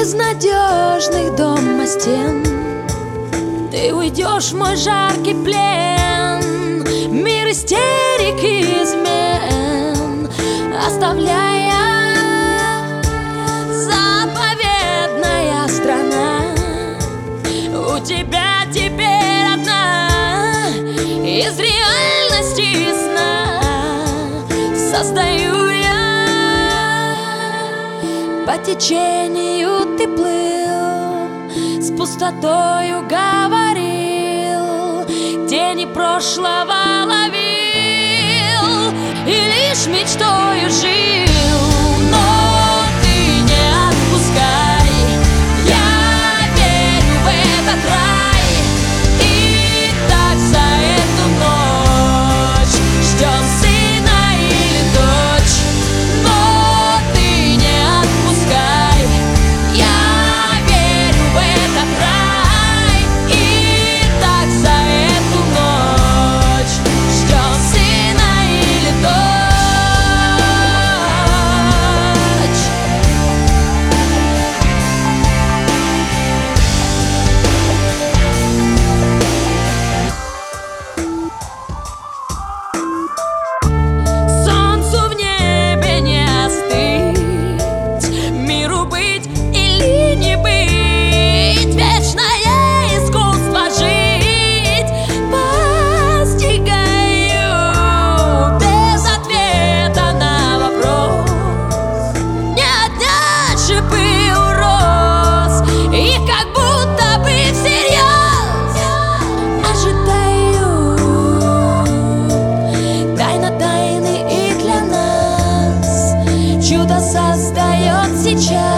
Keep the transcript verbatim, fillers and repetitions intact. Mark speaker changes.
Speaker 1: безнадежных дома стен. Ты уйдешь в мой жаркий плен, мир истерик и измен, оставляя заповедная страна. У тебя теперь одна из реальности сна создаю я. По течению ты плыл, с пустотою говорил, тени прошлого ловил и лишь мечтою жил. Но ты не отпускай, я верю в этот рай. И так за эту ночь ждем сына или дочь. Но ты не отпускай, я верю в этот рай. И так за эту ночь ждем сына или дочь. Солнцу в небе не остыть, миру быть или не быть. Вечное искусство жить постигаю без ответа на вопрос. Не отнять шипы у роз, и как будто бы всерьез ожидаю тайна тайны, и для нас чудо создает сейчас.